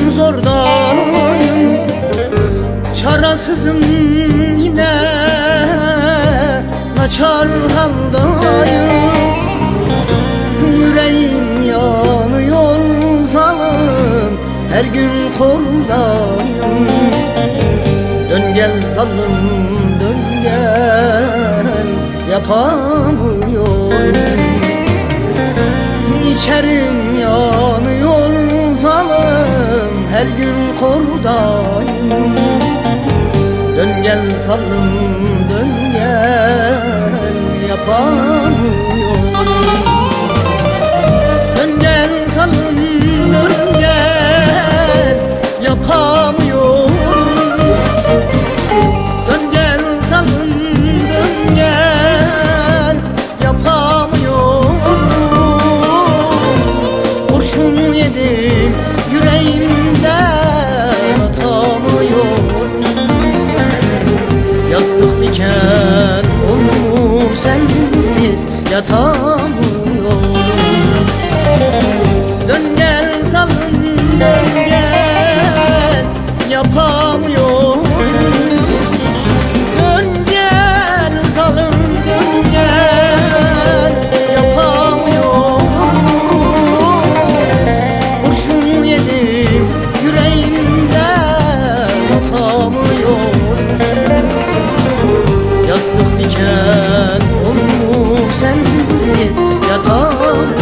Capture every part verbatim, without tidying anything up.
zordayım, çarasızım yine, naçar haldayım. Yüreğim yanıyor zalim, her gün kordayım. Dön gel zalim, dön gel, yapamıyorum. İçerim yanıyor zalim, her gün kordayım. Dön gel zalim, dön gel, yapamıyorum. Dön gel zalim, dön gel, yapamıyorum. Dön gel zalim, dön gel, yapamıyorum. Kurşun yedim yüreğimden, atamıyorum. Yastık diken olmuş sensiz, yatamıyorum. Dön gel zalim, dön gel, yapamıyorum. Dön gel zalim, dön gel, yapamıyorum. Kurşun yedim yüreğimden, atamıyorum. Yastık diken olmuş sensiz, yatamıyorum.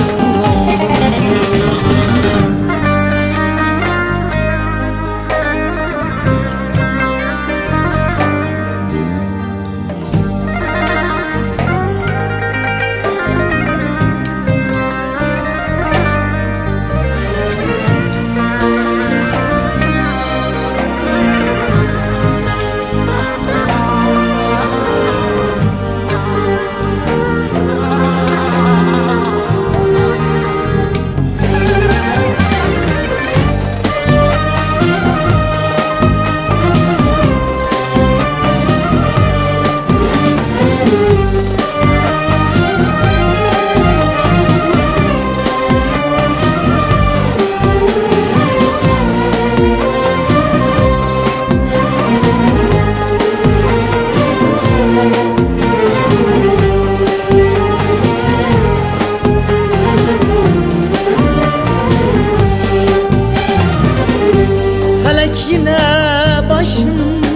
Yine başım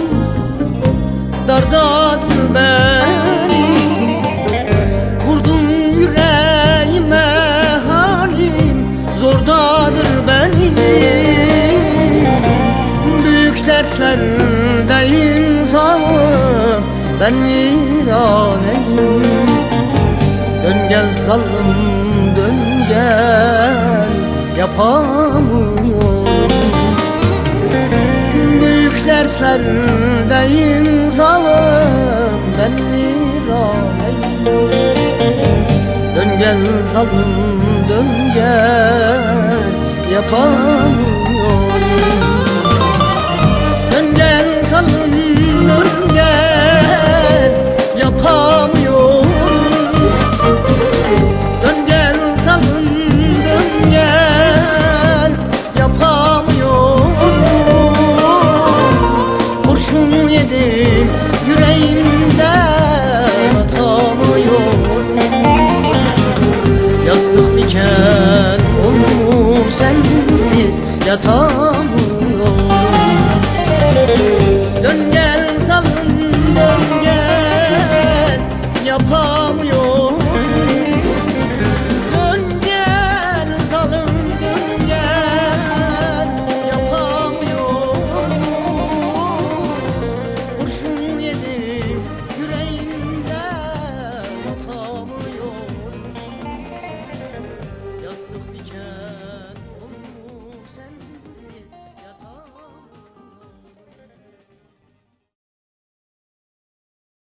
dardadır benim, vurdum yüreğime, halim zordadır benim. Büyük dertlerdeyim zalim, ben viraneyim. Dön gel zalim, dön gel, yapamıyorum. Derslerdeyim zalim, ben viraneyim. Dön gel zalim, dön gel, yapamıyorum. Dön gel zalim, dön gel, yapamıyorum. Dön gel zalim, dön gel, yapamıyorum. Kurşun yedim yüreğimden, atamıyorum. Yastık diken olmuş sensiz, yatamıyorum.